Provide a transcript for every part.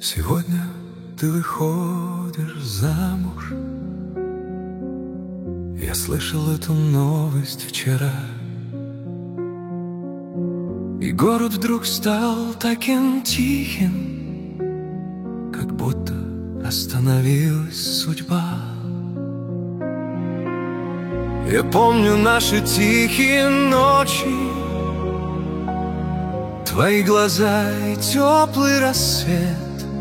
Сегодня ты выходишь замуж. Я слышал эту новость вчера, и город вдруг стал таким тихим, как будто остановилась судьба. Я помню наши тихие ночи, твои глаза и теплый рассвет.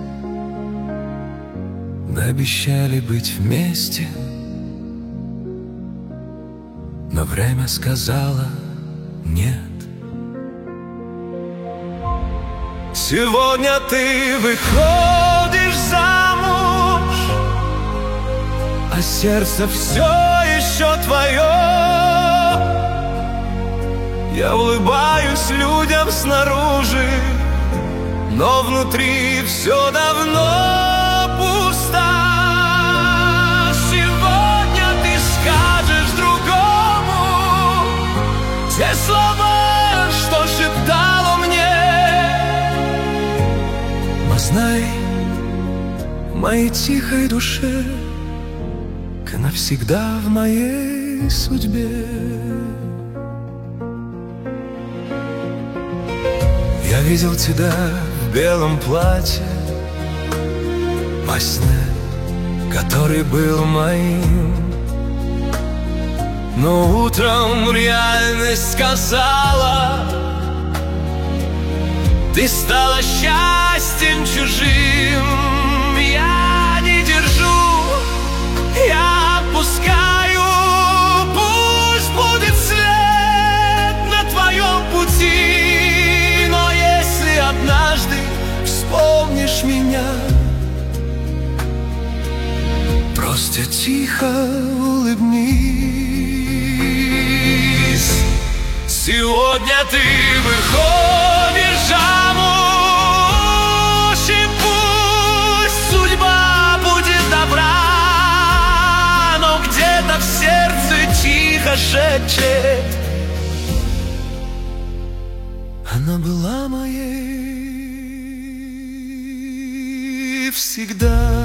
Мы обещали быть вместе, но время сказало нет. Сегодня ты выходишь замуж, а сердце все еще твое. Я улыбаюсь людям снаружи, но внутри все давно пусто. Сегодня ты скажешь другому те слова, что шептала мне. Но знай, в моей тихой душе ты навсегда в моей судьбе. Я видел тебя в белом платье во сне, который был моим. Но утром реальность сказала: ты стала счастьем чужим. Я не держу, я отпускаю. Пусть будет свет на твоем пути, но если однажды вспомнишь меня, просто тихо улыбнись. Сегодня ты выходишь замуж, и пусть судьба будет добра, но где-то в сердце тихо шепчет: она была моей всегда.